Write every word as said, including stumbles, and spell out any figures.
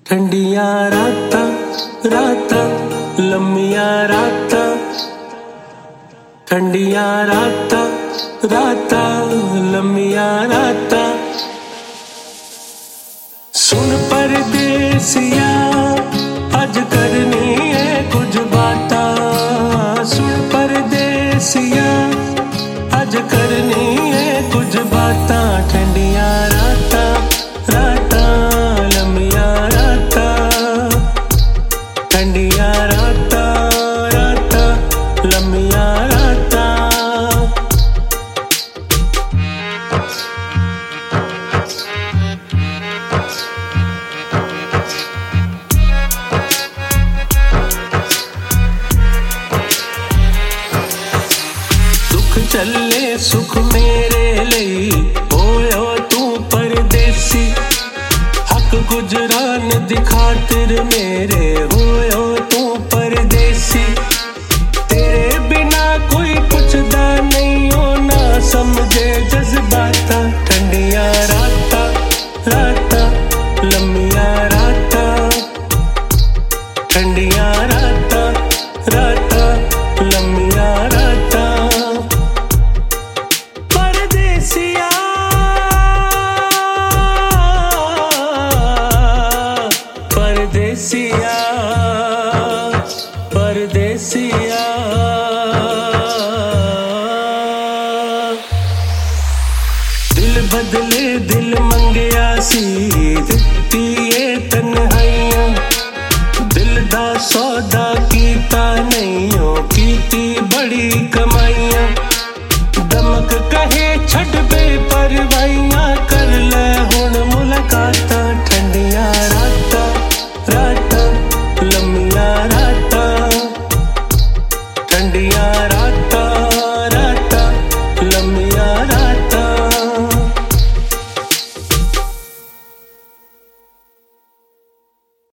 ठंडियां रातां रातां लम्मियां रातां, ठंडियां रातां रातां लम्मियां रातां। सुन परदेसिया अज करनी है कुछ बातां, सुन परदेसिया अज करनी है कुछ बातां। ठंडियां रातां रातां लम्मियां रातां, ठंडियां रातां रातां लम्मियां रातां। दुख चले सुख मेरे लई होयो तू परदेसी, हक गुजरान दी खातिर मेरे होयो तू परदेसी। तेरे बिना कोई पुछदा नहीं हो ना समझे जज्बाता। ठंडियां रातां रातां लम्मियां रातां, ठंडियां रातां रातां लम्मियां रातां। परदेसिया परदेसिया परदेसिया। दिल बदले दिल मंगया सी दित्ती ए तन्हाइयां, दिल दा सौदा कीता नहीं हो कीती बड़ी कमाइयां। दमक कहे छड़ बे परवाइयां,